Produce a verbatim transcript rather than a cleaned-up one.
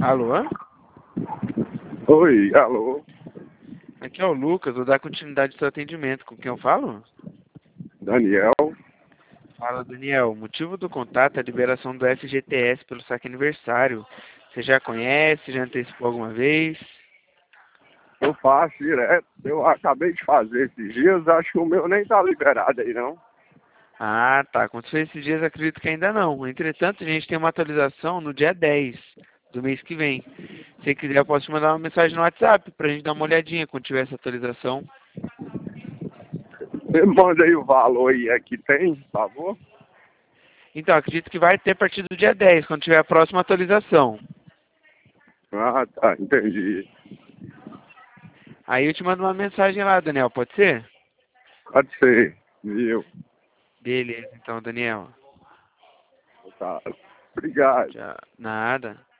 Alô? Oi, alô, Aqui é o Lucas, vou dar continuidade ao seu atendimento. Com quem eu falo? Daniel. Fala, Daniel. O motivo do contato é a liberação do F G T S pelo saque aniversário. Você já conhece? Já antecipou alguma vez? Eu faço direto. Eu acabei de fazer esses dias, acho que o meu nem tá liberado aí, não. Ah, tá. Aconteceu esses dias, acredito que ainda não. Entretanto, a gente tem uma atualização no dia dez do mês que vem. Se você quiser, eu posso te mandar uma mensagem no WhatsApp pra gente dar uma olhadinha quando tiver essa atualização. Você manda aí o valor aí, é que tem, por favor? Então, acredito que vai ter a partir do dia dez, quando tiver a próxima atualização. Ah, tá, entendi. Aí eu te mando uma mensagem lá, Daniel, pode ser? Pode ser, viu? Beleza, então, Daniel. Tá. Obrigado. Já, nada.